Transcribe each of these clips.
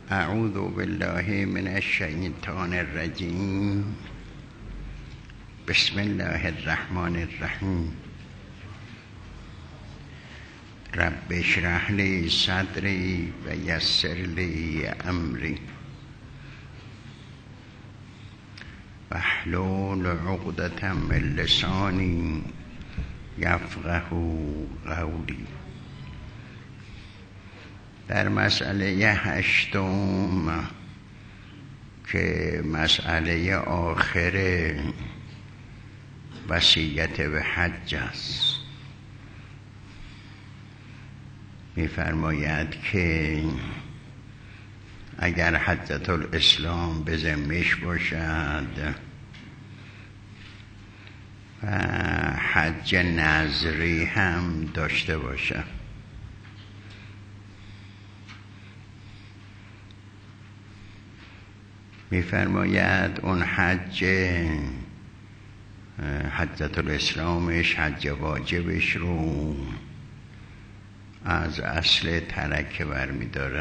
اعوذ بالله من الشیطان الرجیم. بسم الله الرحمن الرحیم. رب اشرح لی صدری و یسر لی امری واحلل عقدة من لسانی یفقهوا قولی. در مسئله 8 که مسئله آخر وصیت به حج است، می‌فرماید که اگر حجة الاسلام به ذمه‌اش باشد و حج نظری هم داشته باشد، می‌فرماید اون حجة الاسلامش، حج واجبش رو از اصل ترکه برمی‌داره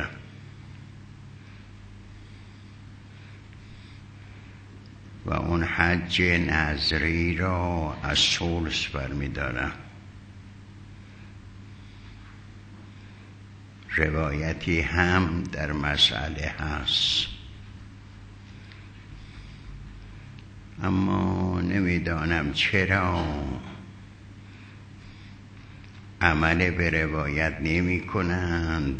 و اون حج نظری را از ثلث برمی‌داره. روایتی هم در مسئله هست، اما نمیدانم چرا عمل به روایت نمی کنند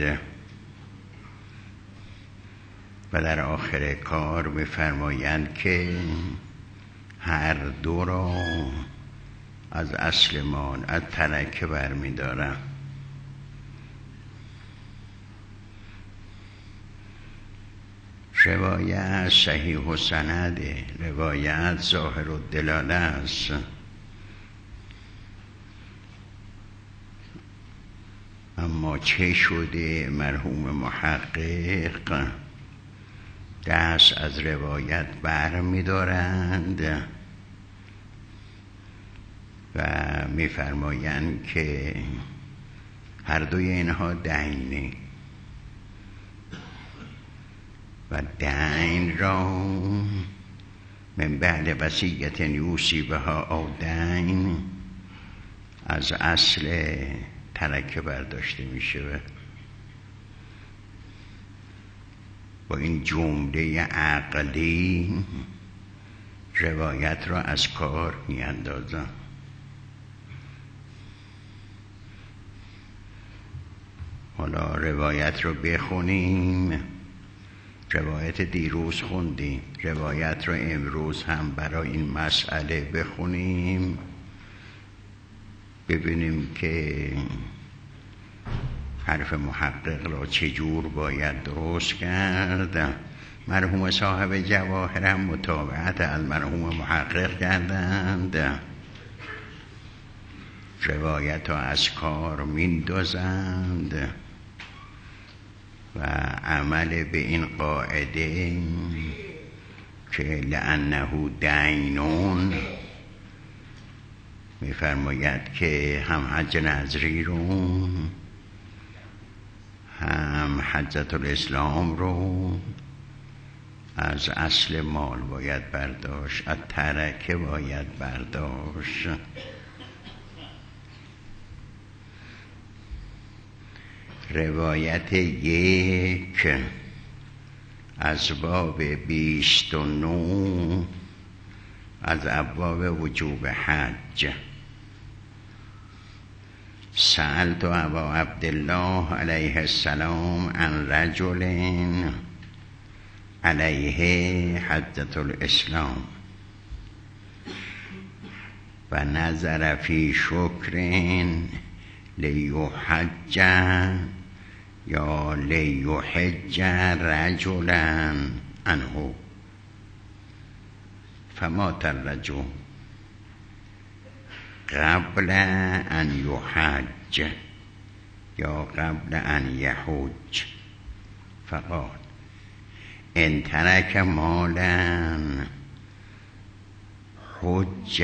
و در آخر کار می‌فرمایند که هر دو را از اصل مال، از ترکه برمی‌دارند. روایت صحیح و سنده، روایت ظاهر الدلاله است، اما چه شده مرحوم محقق دست از روایت بر می‌دارند و می‌فرمایند که هر دوی اینها دینه و دین را من بعد وصیت یوصی بها او دین از اصل ترکه برداشته میشه. با این جمله عقلی روایت را از کار میاندازم. حالا روایت رو بخونیم. روایت دیروز خوندیم، روایت رو امروز هم برای این مسئله بخونیم، ببینیم که حرف محقق را چجور باید درست کرد. مرحوم صاحب جواهر هم متابعت از مرحوم محقق کردند، روایت را از کار میندازند و عمل به این قاعده که لأنه دینون می‌فرماید که هم حج نظری رو هم حجة الاسلام رو از اصل مال باید برداشت، از ترکه باید برداشت. روایت 1 از باب 29 از ابواب وجوب حج. سألت ابا عبدالله علیه السلام عن رجل علیه حجة الاسلام و نظر فی شکر لیحج یا لیحج رجلا عنه فمات الرجل قبل ان یحج یا قبل ان یحج فقال ان ترک مالا حج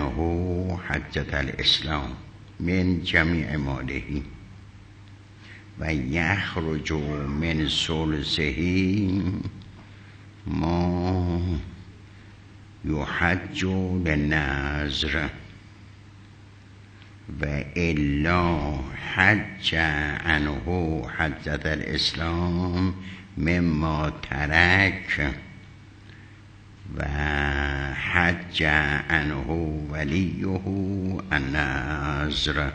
عنه حجة الاسلام من جمیع ماله و یخرج من ثلثه ما یحج للنذر و الا حج عنه حجة الاسلام مما ترک و حج عنه ولیه النذر.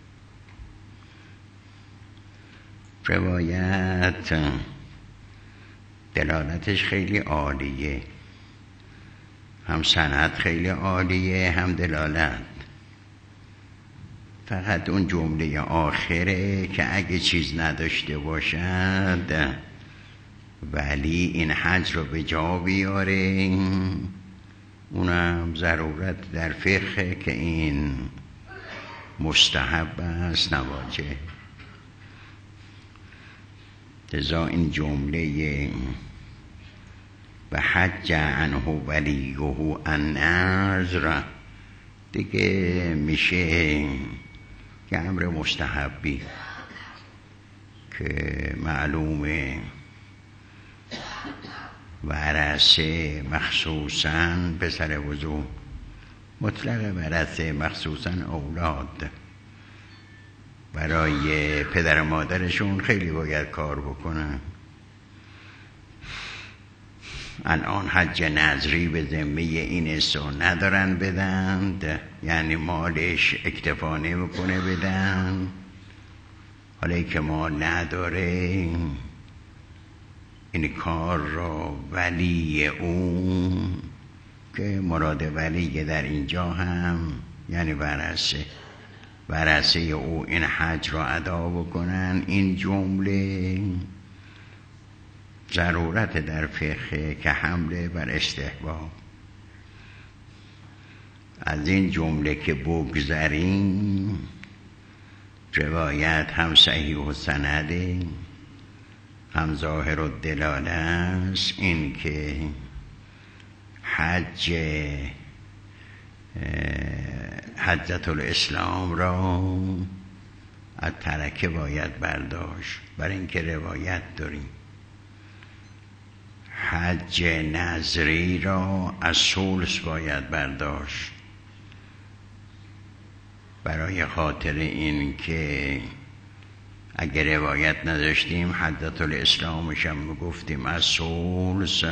روایت دلالتش خیلی عالیه، هم سند خیلی عالیه هم دلالت. فقط اون جمله آخره که اگه چیز نداشته باشد ولی این حج رو به جا بیاره، اونم ضرورت در فقه که این مستحب است نواجه. لذا این جمله و حج عنه ولیه النذر دیگه میشه که امر مستحبی که معلومه ورثه مخصوصاً پسر وضو، مطلق ورثه مخصوصاً اولاد برای پدر و مادرشون خیلی باید کار بکنن. الان حج نذری به ذمه این استو ندارن بدند، یعنی مالش اکتفا نمیکنه بدن. حالا که مال نداره این کار را ولی اون، که مراد ولی در اینجا هم یعنی ورثه او این حج را ادا بکنن. این جمله ضرورت در فقه که حمله بر استحباب. از این جمله که بگذریم، روایت هم صحیح و سنده هم ظاهر و دلاله است، این که حجة الاسلام را از ترکه باید برداشت، برای اینکه روایت داریم حج نذری را از ثلث باید برداشت، برای خاطر این که اگر روایت نداشتیم حجة الاسلامش هم گفتیم از ثلث.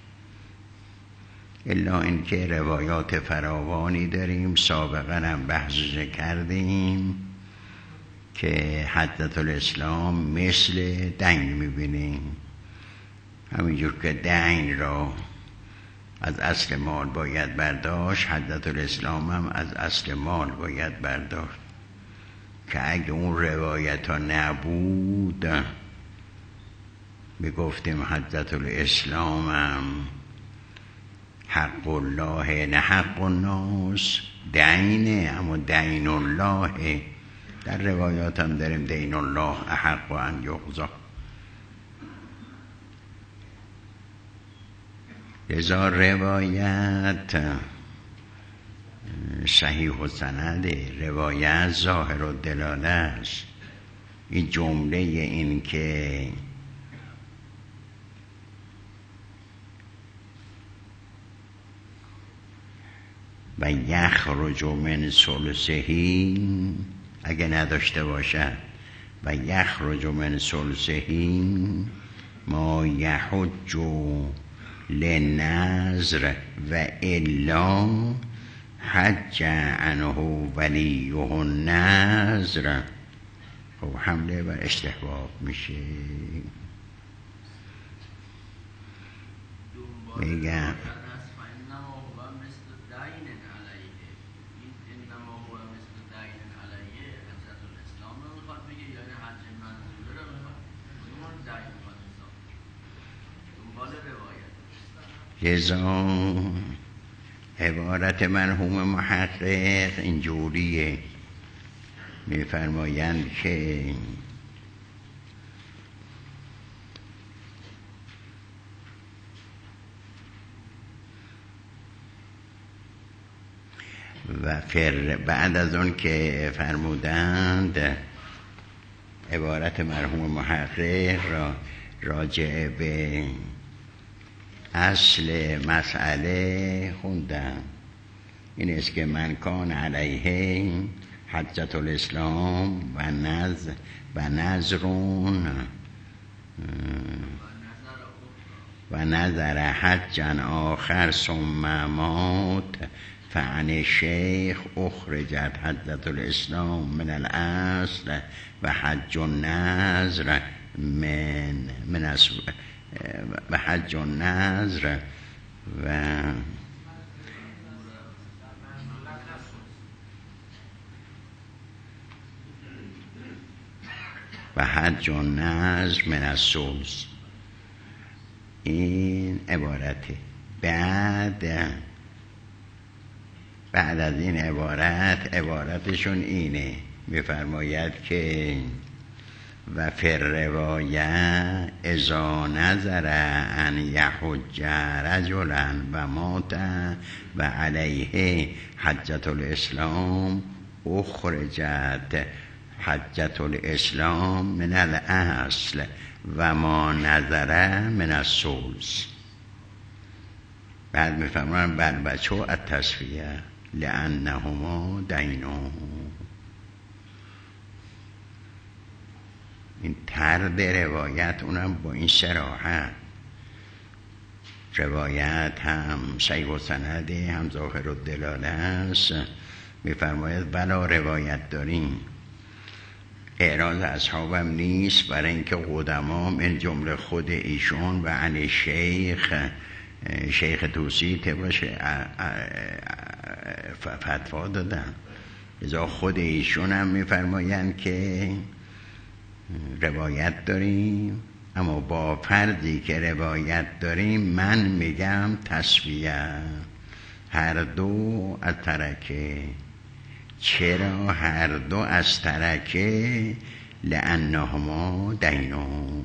الا اینکه روایات فراوانی داریم، سابقا هم بحث کردیم که حجة الاسلام مثل دین میبینیم، همینجور که دین را از اصل مال باید برداشت، حجة الاسلام هم از اصل مال باید برداشت. که اگه اون روایت ها نبود میگفتیم حجة الاسلام هم حق الله نه حق الناس، دینه اما دین الله. در روایات هم داریم دین الله احق ان یقضی. لذا روایت صحیح و سنده، روایت ظاهر و دلاله است. این جمله این که و یخرج من ثلثه اگه نداشته باشد و یخرج من ثلثه ما یحج للنذر و الا حج عنه ولیه النذر. خب حمله بر استحباب میشه. میگم لذا عبارت مرحوم محقق اینجوریه، میفرمایند که و بعد از اون که فرمودند عبارت مرحوم محقق را راجع به اصل مسئله خوندم. این است که من کان علیه حجت الاسلام و نظرون و نظر حجا آخر ثم مات فعن الشیخ اخرجت حجت الاسلام من الاصل و حج النظر و حج النظر و حج النظر من الثلث. این عبارته. بعد از این عبارتشون اینه، میفرماید که و فی الروایه اذا نظر ان یحج رجلا و مات و علیه حجت الاسلام اخرجت حجت الاسلام من الاصل و ما نظر من الثلث. بعد میفرمان بل بچو التصفیه لانهما دینون. این طرد روایت اونم با این صراحت، روایت هم صحیح السند هم ظاهر الدلاله است. میفرماید بلا روایت داریم، اعراض اصحابم نیست، برای اینکه قدما من جمله خود ایشون و عن شیخ توسی باشه فتوا دادن. لذا خود ایشون هم میفرمایند که روایت داریم، اما با فردی که روایت داریم من میگم تصفیه هر دو از ترکه. چرا هر دو از ترکه؟ لانهما دینون.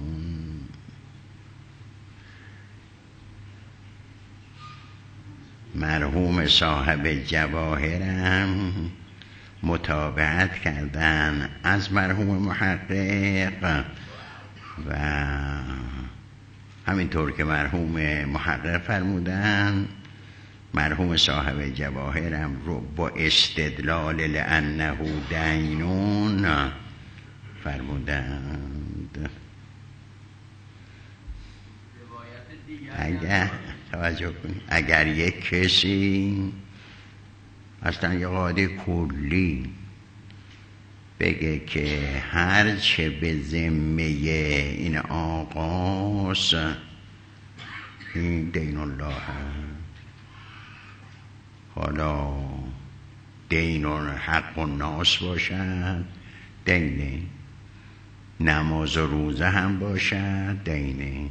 مرحوم صاحب جواهرم متابعت کردن از مرحوم محقق و همینطور که مرحوم محقق فرمودن، مرحوم صاحب جواهرم رو با استدلال لانه دینون فرمودند. اگر توجه کنید، اگر یک کسی اصلا یه قاعده کلی بگه که هر چه به ذمه این آقاست این دین الله هست، حالا دین حق الناس باشد دینه، نماز و روزه هم باشد دینه.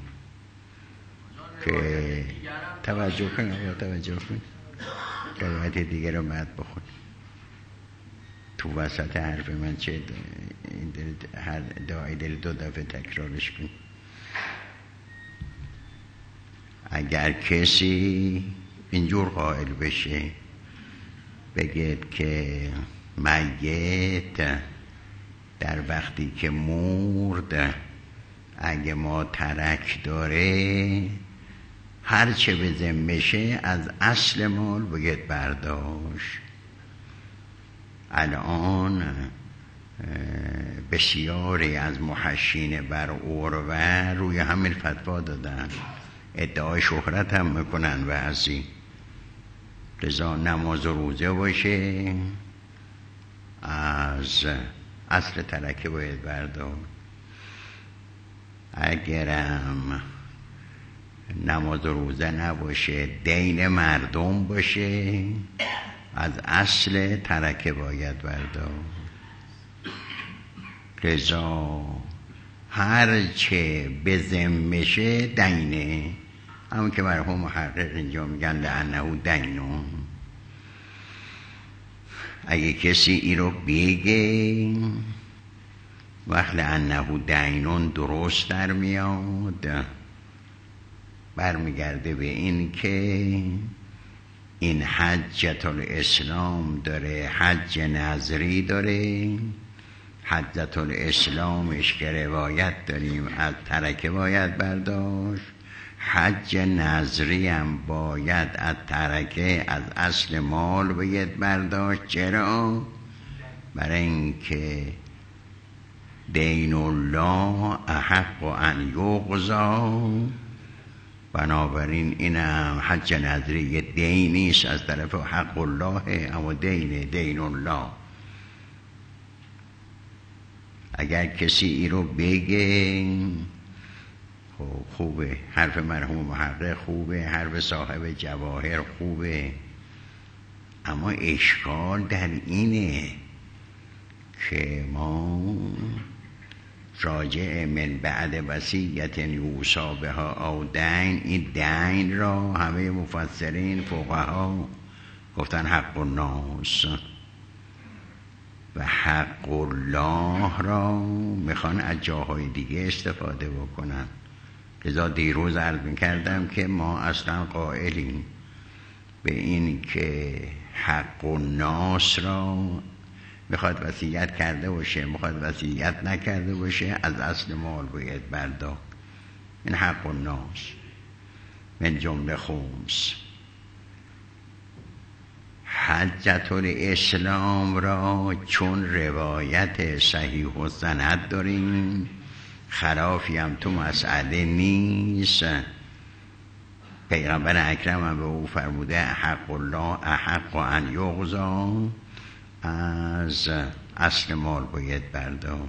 که توجه کنید، توجه کنید، روایت دیگه رو بعد بخون. تو وسط حرف من چه هر دعای دل دو دفعه تکرارش کن. اگر کسی اینجور قائل بشه بگید که میت در وقتی که مرد اگه ما ترک داره هر چه به ذمشه از اصل مال باید برداشت. الان بسیاری از محشین بر عروه روی همین فتوا دادن، ادعای شهرت هم میکنن بعضی. لذا نماز و روزه باشه از اصل ترکه باید برداشت. اگرم نماز و روزه نباشه دین مردم باشه از اصل ترکه باید برداشت. لذا هر چه به ذمشه دینه، همون که مرحوم محقق اینجا میگن لانه دینون. اگه کسی ای رو بگه وقت لانه دینون درست در میاد، برمیگرده به این که این حجت الاسلام داره، حج نظری داره، حجت الاسلامش که روایت داریم از ترکه باید برداشت، حج نظری هم باید از ترکه از اصل مال باید برداشت. چرا؟ برای اینکه دین الله احق ان یقضی، بنابراین این هم حج نظری یه دینیست از طرف حق الله، اما دین الله. اگر کسی ای رو بگه خوبه، حرف مرحوم محقق خوبه، حرف صاحب جواهر خوبه، اما اشکال در اینه که ما راجع من بعد وصیت یوصی بها او دین، این دین را همه مفسرین فقها گفتن حق الناس و حق الله را میخوان از جاهای دیگه استفاده بکنن. لذا دیروز عرض میکردم که ما اصلا قائلیم به این که حق الناس را میخواد وصیت کرده باشه، میخواد وصیت نکرده باشه، از اصل مال باید برداشت. این حق الناس من جمله خمس. حجت الاسلام را چون روایت صحیح و سند داریم، خلافی هم تو مسئله نیست. پیغمبر اکرم هم به او فرموده حق الله احق ان یقضی، از اصل مال باید برداشت.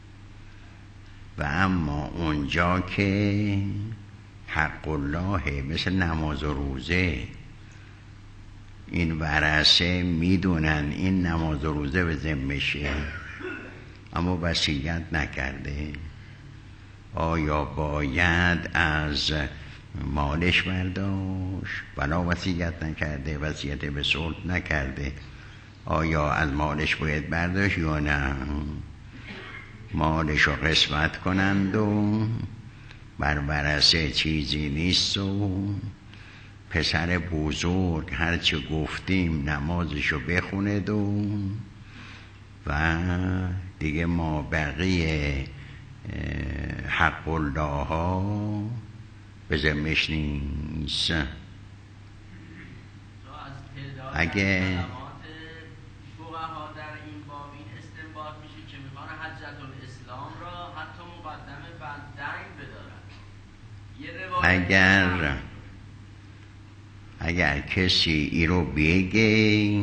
و اما اونجا که حق الله مثل نماز و روزه، این ورثه میدونن این نماز و روزه به ذمشه اما وصیت نکرده، آیا باید از مالش برداشت؟ بلا وصیت نکرده، وصیت به صلح نکرده، آیا از مالش باید برداشت یا نه؟ مالش رو قسمت کنند و بر ورثه چیزی نیست و پسر بزرگ هرچه گفتیم نمازشو بخونه و دیگه ما بقیه حق الله ها به ذمش نیست. اگه اگر کسی ای رو بگه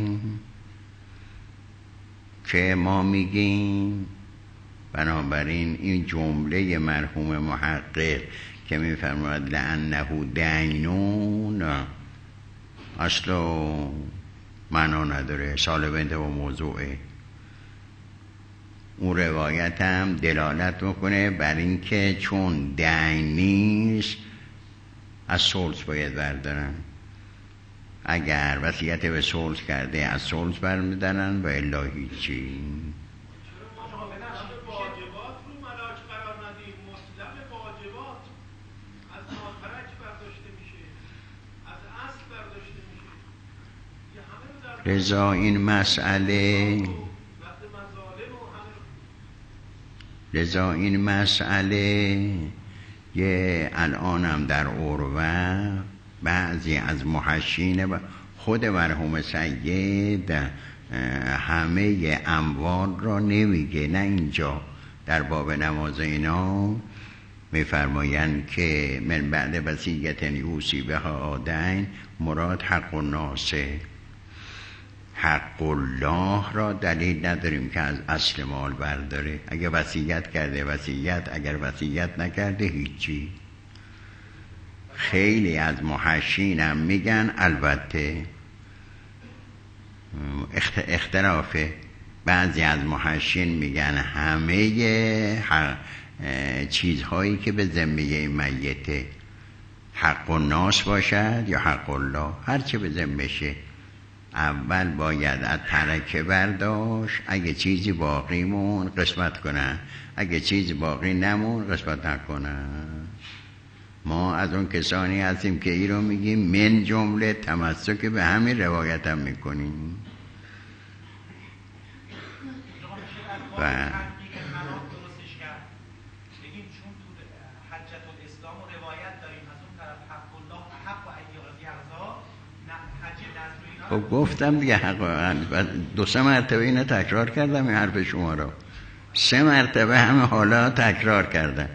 که ما میگیم، بنابراین این جمله مرحوم محقق که میفرماید لعنه دینون اصلا معنا نداره، سالبنده و موضوعه. اون روایت هم دلالت میکنه بر این که چون دین نیست از صلح باید بردارن. اگر وصیت به صلح کرده از صلح برمیدارن و الا هیچی. لذا این مسئله یه الانم در عروه بعضی از محشین خود مرحوم سید همه اموال را نمیگه، نه اینجا در باب نماز اینا میفرمایند که من بعد وصیت یوصی بها دین مراد حق الناس. حق الله را دلیل نداریم که از اصل مال برداره. اگر وصیت کرده وصیت، اگر وصیت نکرده هیچی. خیلی از محشین هم میگن، البته اختلافه، بعضی از محشین میگن همه چیزهایی که به ذمه میته حق الناس باشد یا حق الله، هرچه به ذمهشه اول باید از ترکه برداشت، اگه چیزی باقی مون قسمت کنن، اگه چیزی باقی نمون قسمت نکنن. ما از اون کسانی هستیم که ای رو میگیم من جمله تمسک به همین روایت هم میکنیم. و خب گفتم دیگه دو سه مرتبه اینو تکرار کردم این حرف شما رو، 3 مرتبه همه حالا تکرار کردم.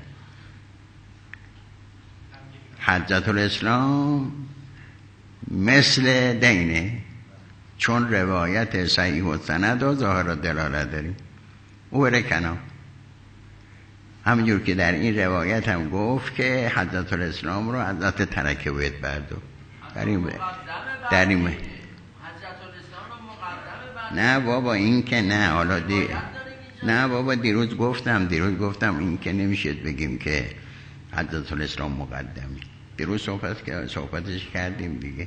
حجت الاسلام مثل دینه، چون روایت صحیح و سند و ظاهر و دلالت داریم، او بره کنار. همینجور که در این روایت هم گفت که حجت الاسلام رو حضرت ترکه باید بردو در این نه بابا این که نه، حالا نه بابا دیروز گفتم این که نمیشه بگیم که حجت الاسلام مقدمی. دیروز صحبتش کردیم دیگه.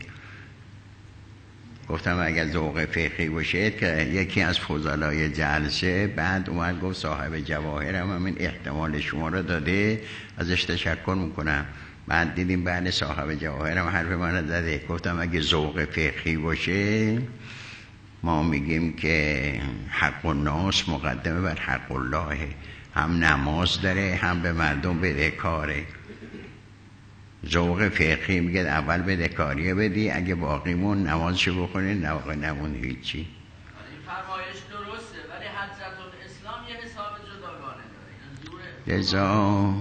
گفتم اگر ذوق فقهی باشه که یکی از فضلای جلسه بعد اومد گفت صاحب جواهر هم همین احتمال شما رو داده، ازش تشکر میکنم. بعد دیدیم بعد صاحب جواهر هم حرف من زده. گفتم اگه ذوق فقهی باشه ما میگیم که حق الناس مقدمه بر حق الله، هم نماز داره هم به مردم بدهکاره. ذوق فقهی میگه اول بدهکاریه بدی، اگه باقیمون نمازشو بخونی، نمون هیچی. این فرمایش درسته، ولی حجت الاسلام یه حساب جداگانه داره. لذا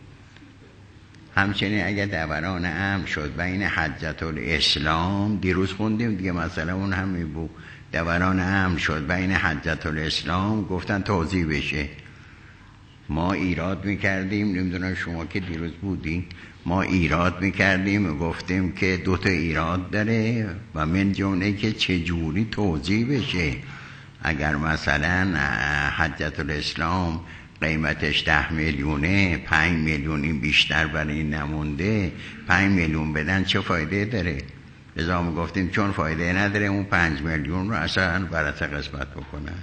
همچنین اگه دوران امر شد بین حجت الاسلام، دیروز خوندیم دیگه مثلا اون همین بود، دوران امر شد بین حجت الاسلام، گفتن توضیح بشه. ما ایراد میکردیم، نمیدونم شما که دیروز بودین، ما ایراد میکردیم گفتیم که 2 تا ایراد داره و من جمله که چجوری توضیح بشه. اگر مثلا حجت الاسلام قیمتش 10 میلیونه، 5 میلیون این بیشتر برای این نمونده، 5 میلیون بدن چه فایده داره؟ لذا ما گفتیم چون فایده نداره اون 5 میلیون رو اصلا برات قسمت بکنن.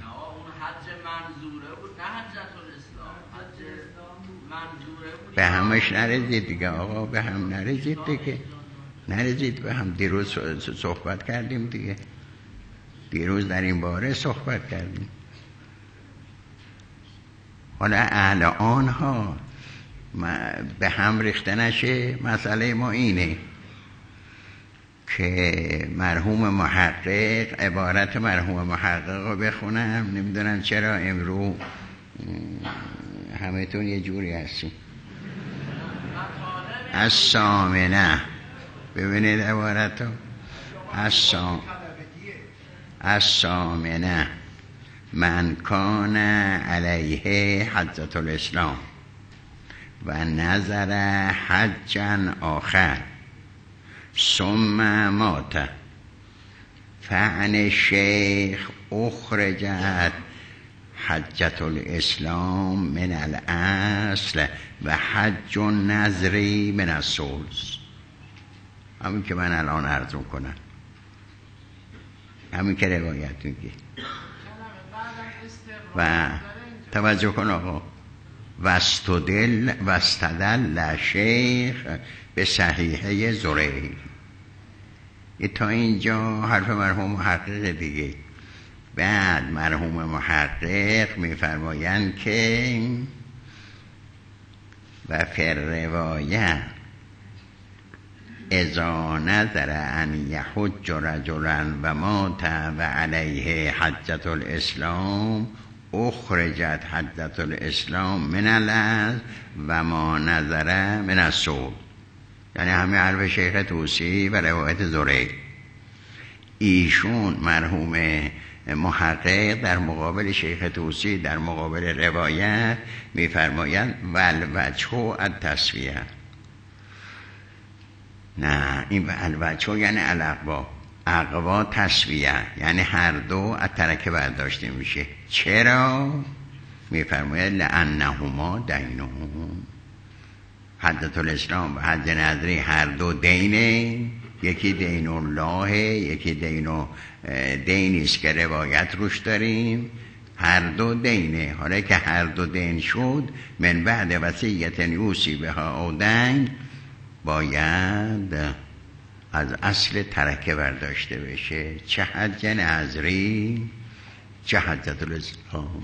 به همش نرزید دیگه آقا، به هم نرزید دیگه، نرزید به هم. دیروز صحبت کردیم دیگه، دیروز در این باره صحبت کردیم. حالا اهل آنها به هم ریخته نشه. مسئله ما اینه که مرحوم محقق، عبارت مرحوم محقق رو بخونم، نمیدونم چرا امروز همه تون یه جوری هستیم. السامنه، ببینید عبارت رو، السامنه من کان علیه حجت الاسلام و نظر حجا آخر ثم مات فعن الشیخ اخرجت حجت الاسلام من الاصل و حج نظری من الثلث. همین که من الان عرض کنم، همین که روایت میگه. و توجه کن آقا، واستدل شیخ به صحیحه زرعی. تا اینجا حرف مرحوم محقق دیگه. بعد مرحوم محقق میفرمایند که و فر روایه اذا نظر ان یحج رجلا و مات و علیه حجت الاسلام اخرجت حجت الاسلام من الاصل و ما نظر من الصول. یعنی همه حرف شیخ طوسی و روایت زرعی. ایشون مرحوم محقق در مقابل شیخ طوسی در مقابل روایت میفرمایند والوجه التسویه. نه، این الوجه یعنی اقوا تسویه، یعنی هر دو از ترکه برداشته میشه. چرا؟ میفرماید لانهما دینهم، حجت الاسلام و حج نظری هر دو دینه، یکی دین الله، یکی دینی است که روایت روش داریم، هر دو دینه. حالا که هر دو دین شد، من بعد وصیت یوصی بها او دین، باید از اصل ترکه برداشته بشه، چه حج نظری چه حجت الاسلام.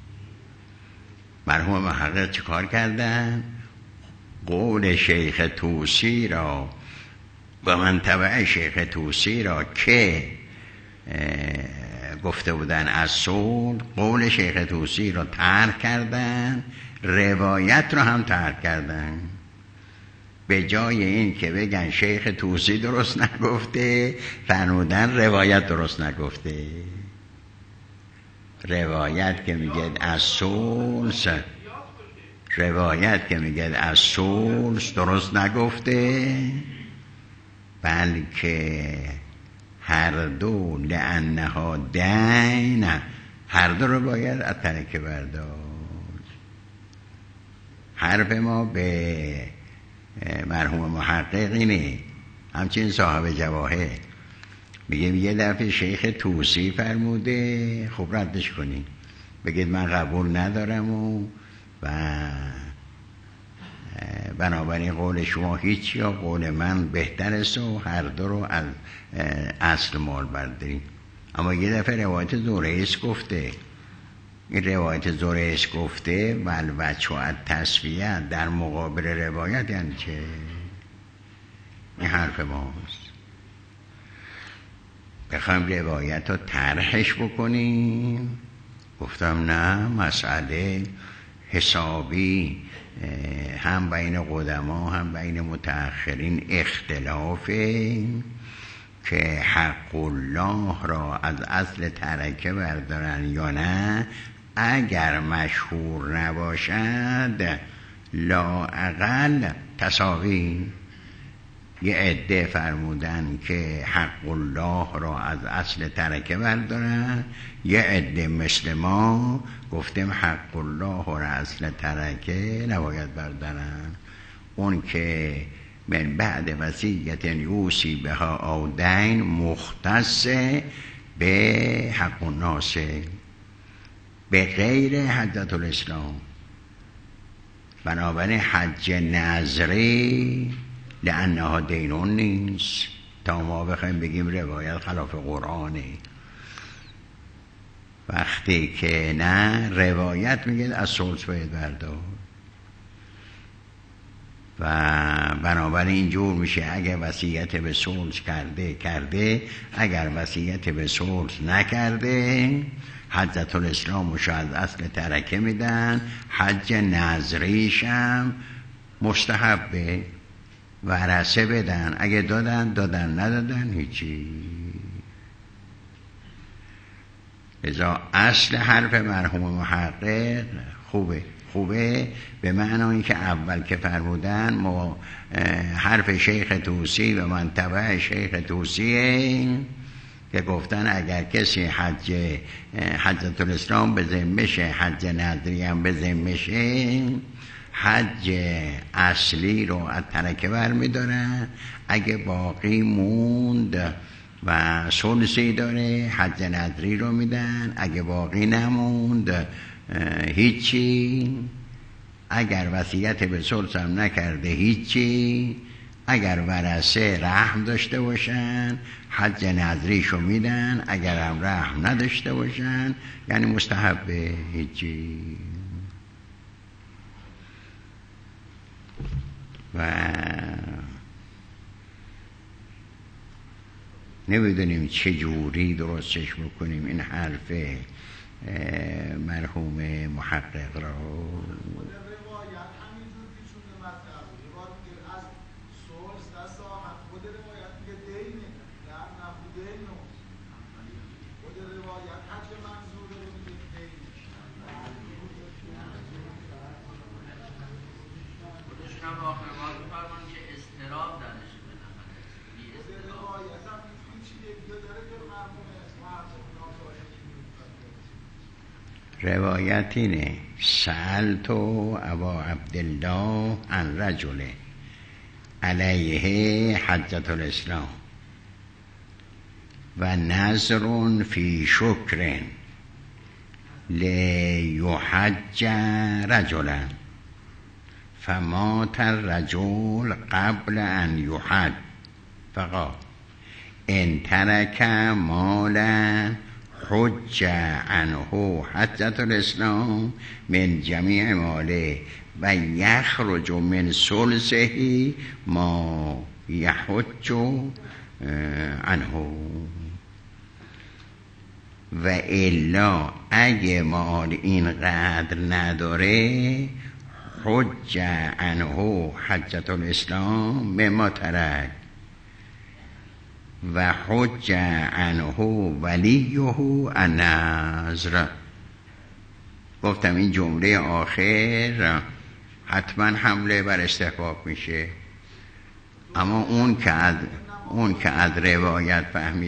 مرحوم محقق چه کار کردن؟ قول شیخ طوسی را و منطبع شیخ طوسی را که گفته بودن از صلح، قول شیخ طوسی رو ترک کردن، روایت رو هم ترک کردن. به جای این که بگن شیخ طوسی درست نگفته، فرمودن روایت درست نگفته. روایت که میگه از صلح، روایت که میگه از صلح درست نگفته، بلکه هر دو لانها دین، هر دو رو باید از ترکه برداشت. حرف ما به مرحوم محقق اینه، همچنین صاحب جواهر میگه یه دفعه شیخ طوسی فرموده، خب ردش کنین، بگید من قبول ندارم و بنابراین قول شما هیچ یا قول من بهتر است و هر دو رو از اصل مال برداریم. اما یه دفعه روایت زوریس گفته، این روایت زوریس گفته والوجه و التسویه در مقابل روایت، یعنی چه؟ این حرف ماست. بخوایم روایت رو طرحش بکنیم، گفتم نه، مسئله حسابی هم بین قدما هم بین متأخرین اختلافه که حق الله را از اصل ترکه بردارن یا نه. اگر مشهور نباشد لااقل تساوی. یه عده فرمودن که حق الله را از اصل ترکه بردارن، یه عده مثل ما گفتیم حق الله را اصل ترکه نباید بردارن. اون که من بعد وصیت یوصی بها او دین مختص به حق الناس به غیر حجت الاسلام. بنابراین حج نظری لانها دینون نیست، تا ما بخوایم بگیم روایت خلاف قرآنه. وقتی که نه، روایت میگه از صلح باید بردار. و بنابراین اینجور میشه اگر وصیت به صلح کرده، اگر وصیت به صلح نکرده، حجت الاسلام شاید اصل ترکه میدن، حج نظریش هم مستحبه، ورثه بدن، اگه دادن ندادن هیچی. لذا اصل حرف مرحوم محقق خوبه به معنی که اول که فرمودن ما حرف شیخ طوسی و منطبع شیخ طوسیه که گفتن اگر کسی حجت الاسلام به ذمشه، حج نظری هم به ذمشه، حج اصلی رو از ترکه برمی‌دارن. اگه باقی موند و ثلثی داره، حج نظری رو میدن. اگه باقی نموند هیچی. اگر وصیت به ثلث هم نکرده هیچی. اگر ورثه رحم داشته باشن حج نظریشو میدن، اگر هم رحم نداشته باشن یعنی مستحبه هیچی. و نمیدونیم چه جوری درستش بکنیم این حرف مرحوم محقق را. روایت اینه سألت ابا عبدالله عن رجل علیه حجت الاسلام و نظر فی شکر لیحج رجلا فمات الرجل قبل ان یحج فقال ان ترک مالا حج عنه حجت الاسلام من جمیع ماله و یخرج من ثلثه ما یحج عنه. و الا اگه مال اینقدر نداره حج عنه حجة الاسلام مما ترک و حج عنه ولیه النذر. گفتم این جمله آخر حتما حمله بر استحباب میشه، اما اون که از روایت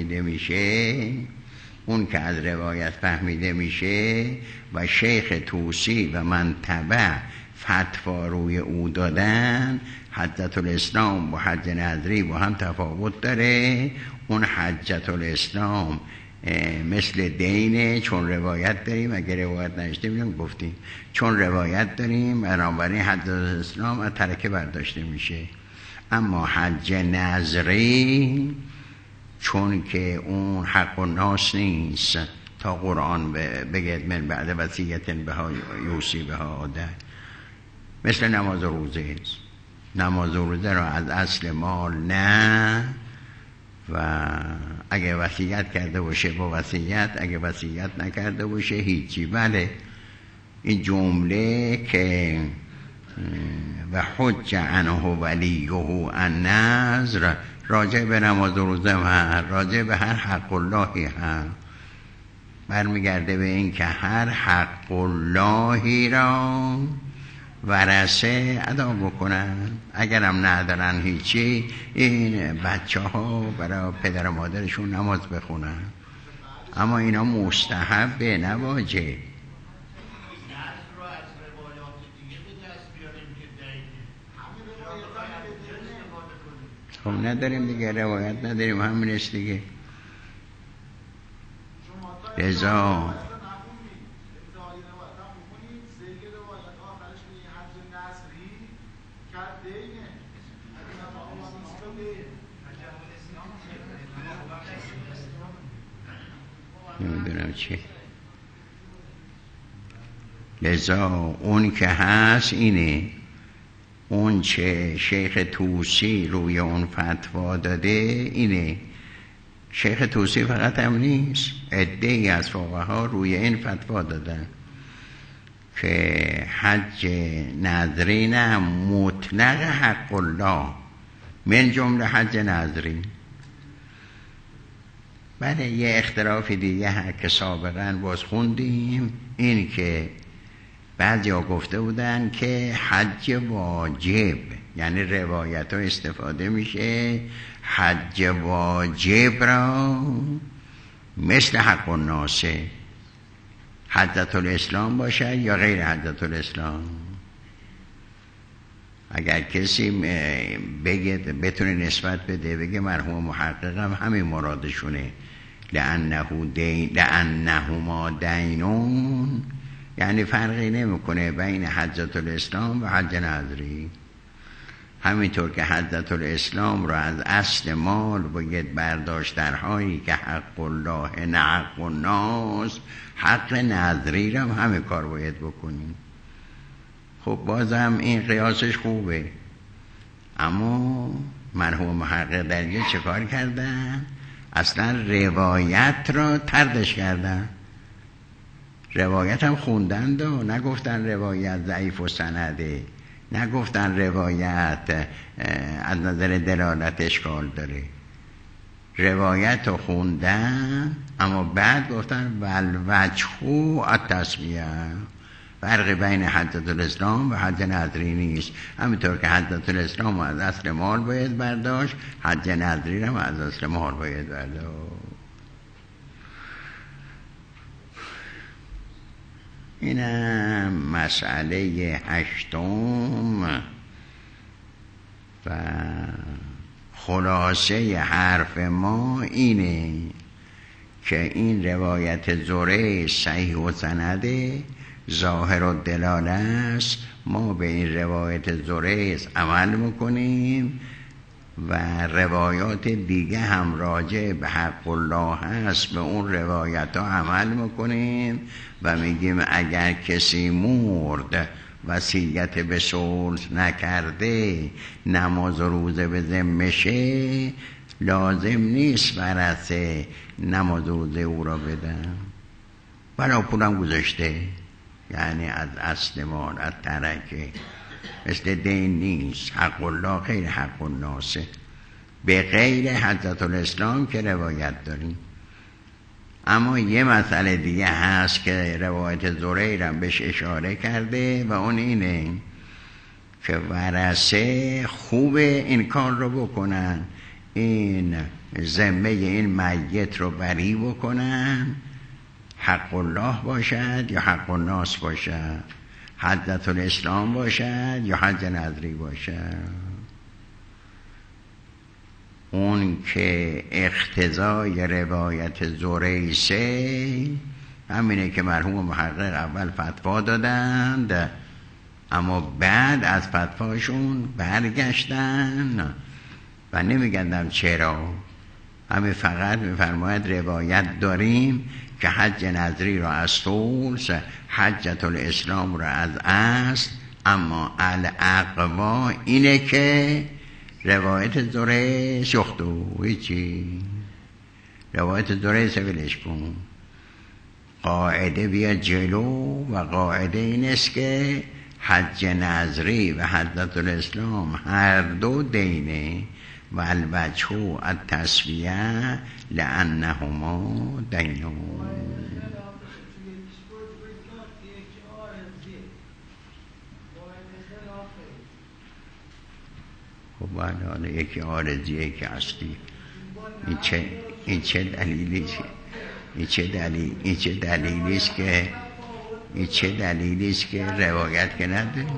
فهمیده میشه و شیخ طوسی و من تبع فتوا روی او دادن، حجة الاسلام و حج نذری با هم تفاوت داره. اون حجة الاسلام مثل دینه، چون روایت داریم، اگر روایت نشته گفتیم چون روایت داریم بنابراین حج الاسلام از ترکه برداشته میشه. اما حج نذری چون که اون حق الناس نیست تا قرآن بگید من بعد وصیت بها یوصی بها آدم، مثل نماز و روزه است. نماز و روزه را از اصل مال نه، و اگه وصیت کرده باشه با وصیت، اگه وصیت نکرده باشه هیچی. بله این جمله که و حج عنه ولیه النذر راجع به نماز و روزه و راجع به هر حق اللهی هم برمیگرده به این که هر حق اللهی را ورثه ادا بکنن. اگرم ندارن هیچی، این بچه ها برای پدر و مادرشون نماز بخونن، اما اینا مستحبه نه واجب. خب نداریم دیگه، روایت نداریم، همین است دیگه. رضا نمیدونم چی. لذا اون که هست اینه، اون چه شیخ طوسی روی اون فتوا داده اینه. شیخ طوسی فقط هم نیست، عده‌ای از فقها روی این فتوا دادن که حج نذری نه، مطلق حق الله من جمله حج نذری. بله یه اختلاف دیگه که سابقا باز خوندیم، این که بعضی ها گفته بودن که حج واجب، یعنی روایت ها استفاده میشه حج واجب را مثل حق الناس حجة الاسلام باشه یا غیر حجة الاسلام. اگر کسی بگه بتونه نسبت بده بگه مرحوم محققم همین مرادشونه، لأنهما دینون، یعنی فرقی نمیکنه بین حجة الاسلام و حج نذری. همینطور که حجة الاسلام را از اصل مال باید برداشت درهایی که حق الله نه حق الناس، حق نذری را همه کار باید بکنیم. خب بازم این قیاسش خوبه، اما مرحوم محقق درگیر چه کار کردن؟ اصلا روایت را طردش کردن. روایت هم خوندند و نگفتن روایت ضعیف و سنده، نگفتن روایت از نظر دلالت اشکال داره. روایت رو خوندن اما بعد گفتن والوجه التسمیه، فرق بین حجة الاسلام و حج نذری نیست. همینطور که حجة الاسلام از اصل مال باید برداشت، حج نذری هم از اصل مال باید برداشت. اینم مسئله 8 و خلاصه حرف ما اینه که این روایت زره صحیح و سنده ظاهر و دلاله است. ما به این روایت زره عمل میکنیم و روایات دیگه هم راجع به حق الله هست، به اون روایت ها عمل میکنیم و میگیم اگر کسی مرد وصیت به صلح نکرده، نماز و روزه به ذمشه، لازم نیست ورثه نماز و روزه او را بدن. برای پولم گذاشته، یعنی از اصل مال، از ترکه، مثل دین نیست. حق الله غیر حق الناس، به غیر حضرت الاسلام که روایت داریم. اما یه مسئله دیگه هست که روایت زریرم بهش اشاره کرده و اون اینه که ورثه خوبه این کار رو بکنن، این ذمه این میت رو بری بکنن، حق الله باشد یا حق الناس باشد، حضرت الاسلام باشد یا حج نظری باشد. اون که اقتضای روایت زریسه همینه که مرحوم محقق اول فتوا دادند، اما بعد از فتواشون برگشتن و نمیگندم چرا، همه فقط میفرماید روایت داریم که حج نظری را از ثلث، حجت الاسلام را از اصل، اما الاقوا اینه که روایت زریس یختو هیچی، روایت زریس ولش کن، قاعده بیا جلو و قاعده این است که حج نظری و حجت الاسلام هر دو دینه و الوجه التسویه لانهما دینون. خب حالا یکی عارضیه که اصلی، این چه دلیلیست که روایت که نداریم.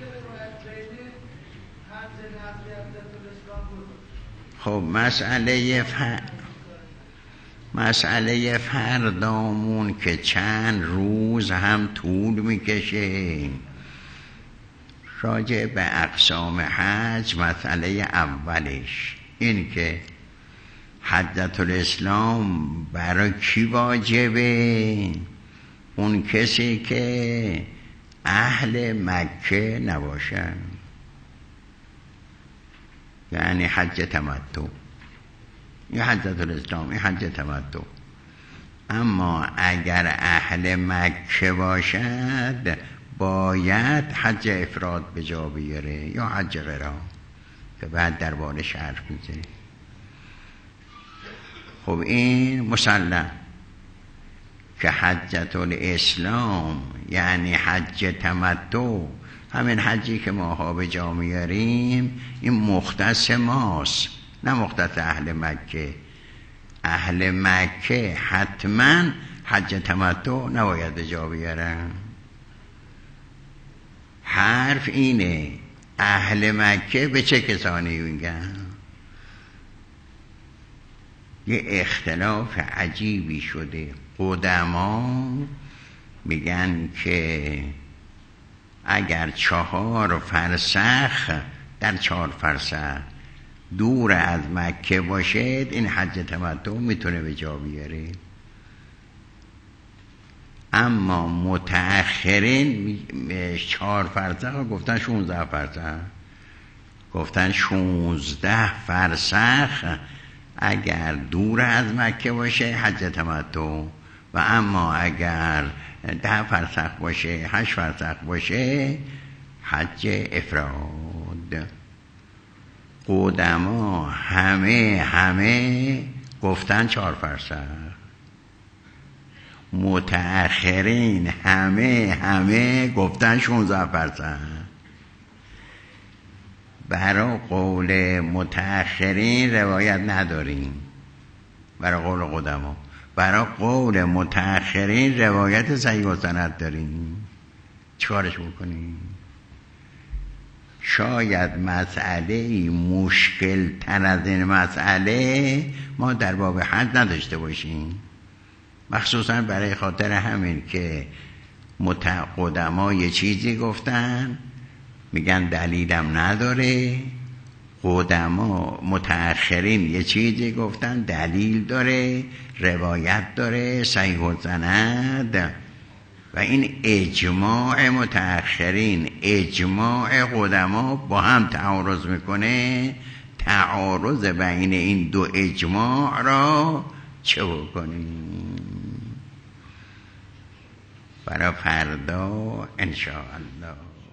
خب مسئله فردامون که چند روز هم طول میکشه. راجع به اقسام حج، مسئله اولش این که حجت الاسلام برای کی واجبه؟ اون کسی که اهل مکه نباشن، یعنی حج تمتع، این حجت الاسلام، این حج تمتع. اما اگر اهل مکه باشد باید حج افراد به جا بیاره یا حج قران که بعد دربارش حرف میزنه. خب این مسلم که حجت الاسلام یعنی حج تمتع، همین حجی که ماها به جا میاریم، این مختص ماست نه مختص اهل مکه. اهل مکه حتما حج تمتع نباید به جا بیارن. حرف اینه اهل مکه به چه کسانی میگن؟ یه اختلاف عجیبی شده. قدما میگن که اگر 4 فرسخ در 4 فرسخ دور از مکه باشد این حج تمتع میتونه به جا بیاره. اما متأخرین 4 فرسخ گفتن 16 فرسخ، گفتن 16 فرسخ اگر دور از مکه باشه حج تمتع، و اما اگر 10 فرسخ باشه 8 فرسخ باشه حج افراد. قدما همه گفتن 4 فرسخ، متأخرین همه گفتن 16 فرسخ. برای قول متأخرین روایت نداریم، برای قول قدما. برای قول متأخرین روایت صحیح و سند داریم. چیکارش بکنیم؟ شاید مسئله مشکل تر از این مسئله ما در باب حج نداشته باشیم، مخصوصا برای خاطر همین که قدما یه چیزی گفتن میگن دلیلم نداره، قدما متأخرین یه چیزی گفتن دلیل داره، روایت داره، صحیح و سند. و این اجماع متأخرین اجماع قدما با هم تعارض میکنه. تعارض بین این دو اجماع را چه بکنیم؟ برای فردا انشاءالله.